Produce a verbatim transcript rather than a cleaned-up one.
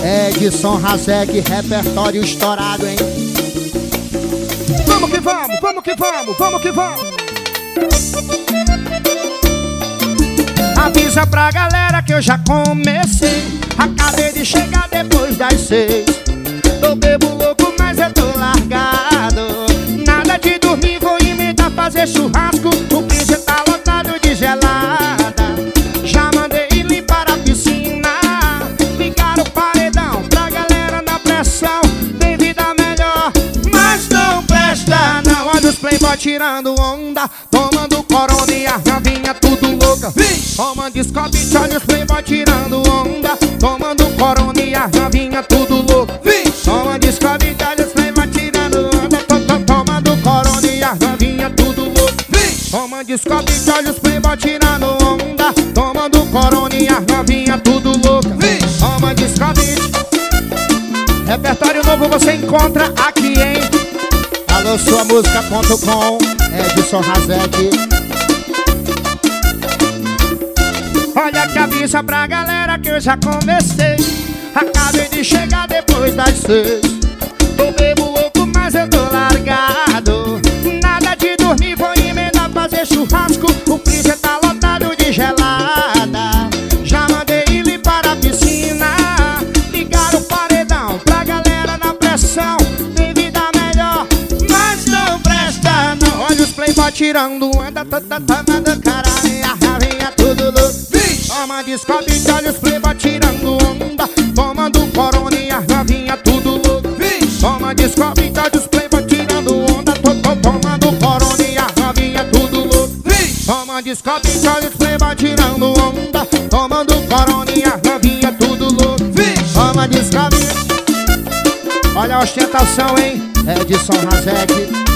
Edson Razek, repertório estourado, hein? Vamos que vamos, vamos que vamos, vamos que vamos. Avisa pra galera que eu já comecei. Acabei de chegar depois das seis. Tô bebo louco, mas eu tô largado. Nada de dormir, vou emendar fazer churrasco. O piso tá lotado de gelada. Já mandei limpar a piscina. Ligaram o paredão pra galera na pressão. Tem vida melhor, mas não presta não. Olha os playboy tirando onda, tomando corona e a novinha tudo louca. Tomando Scott, olha os playboy tirando onda, tomando corona e a novinha tudo louca. Tomando Scott, olha os playboy tirando onda, tomando corona e a novinha tudo louca. Tomando Scott, olha os playboy tirando onda, tomando corona e a novinha tudo louca. Tomando Scott. Repertório novo você encontra aqui, hein? Alô, sua música ponto com, Edson Razek. Olha que avisa pra galera que eu já comecei. Acabei de chegar depois das seis. Tô bebo louco, mas eu tô largado. Nada de dormir, vou emendar fazer churrasco. O freezer tá lotado de gelada. Já mandei limpar a piscina. Ligaram o paredão pra galera na pressão. Tem vida melhor, mas não presta não. Olha os playboy tirando onda, tomando caralho e a ravinha tudo louco. Tomando Scott, olha os playboy tirando onda, tomando corona e a novinha tudo louco. Tomando Scott, olha os playboy tirando onda, tomando corona e a novinha tudo louco. Tomando Scott, olha os playboy tirando onda, tomando corona e a novinha tudo louco. Tomando Scott. Olha a ostentação, hein? Edson Razek.